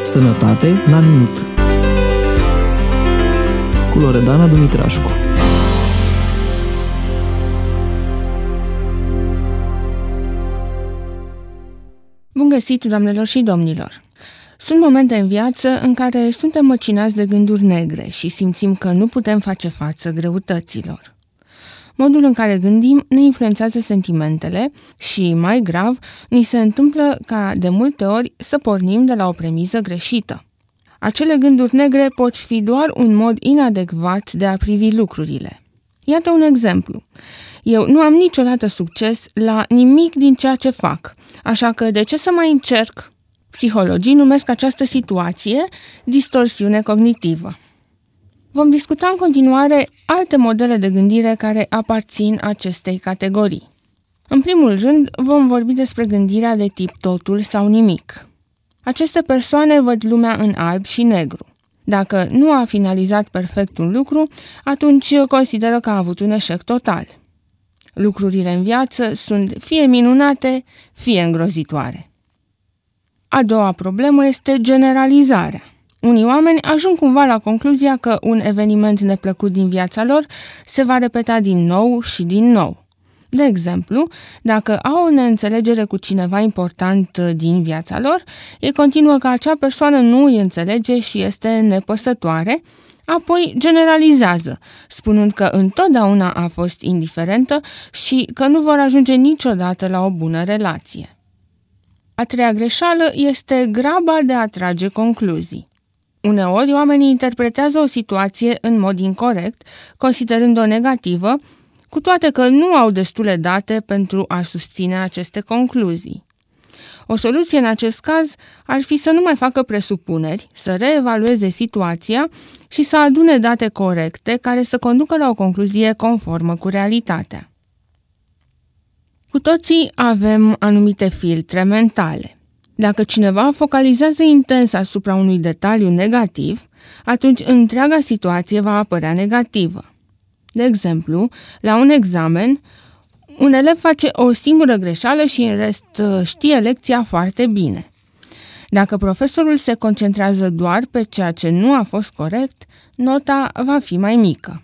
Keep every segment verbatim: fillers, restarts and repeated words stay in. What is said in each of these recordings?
Sănătate la minut cu Loredana Dumitrașcu. Bun găsit, doamnelor și domnilor! Sunt momente în viață în care suntem măcinați de gânduri negre și simțim că nu putem face față greutăților. Modul în care gândim ne influențează sentimentele și, mai grav, ni se întâmplă ca de multe ori să pornim de la o premiză greșită. Acele gânduri negre pot fi doar un mod inadecvat de a privi lucrurile. Iată un exemplu. Eu nu am niciodată succes la nimic din ceea ce fac, așa că de ce să mai încerc? Psihologii numesc această situație distorsiune cognitivă. Vom discuta în continuare alte modele de gândire care aparțin acestei categorii. În primul rând, vom vorbi despre gândirea de tip totul sau nimic. Aceste persoane văd lumea în alb și negru. Dacă nu a finalizat perfect un lucru, atunci consideră că a avut un eșec total. Lucrurile în viață sunt fie minunate, fie îngrozitoare. A doua problemă este generalizarea. Unii oameni ajung cumva la concluzia că un eveniment neplăcut din viața lor se va repeta din nou și din nou. De exemplu, dacă au o neînțelegere cu cineva important din viața lor, ei continuă că acea persoană nu îi înțelege și este nepăsătoare, apoi generalizează, spunând că întotdeauna a fost indiferentă și că nu vor ajunge niciodată la o bună relație. A treia greșeală este graba de a trage concluzii. Uneori, oamenii interpretează o situație în mod incorect, considerând-o negativă, cu toate că nu au destule date pentru a susține aceste concluzii. O soluție în acest caz ar fi să nu mai facă presupuneri, să reevalueze situația și să adune date corecte care să conducă la o concluzie conformă cu realitatea. Cu toții avem anumite filtre mentale. Dacă cineva focalizează intens asupra unui detaliu negativ, atunci întreaga situație va apărea negativă. De exemplu, la un examen, un elev face o singură greșeală și în rest știe lecția foarte bine. Dacă profesorul se concentrează doar pe ceea ce nu a fost corect, nota va fi mai mică.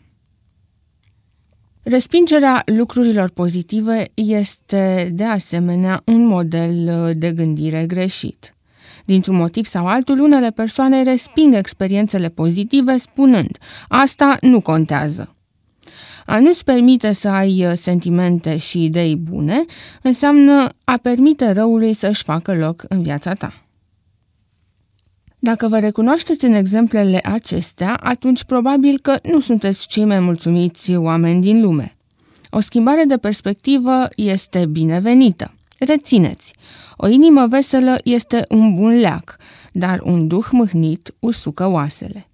Respingerea lucrurilor pozitive este, de asemenea, un model de gândire greșit. Dintr-un motiv sau altul, unele persoane resping experiențele pozitive spunând, asta nu contează. A nu-ți permite să ai sentimente și idei bune înseamnă a permite răului să-și facă loc în viața ta. Dacă vă recunoașteți în exemplele acestea, atunci probabil că nu sunteți cei mai mulțumiți oameni din lume. O schimbare de perspectivă este binevenită. Rețineți, o inimă veselă este un bun leac, dar un duh mâhnit usucă oasele.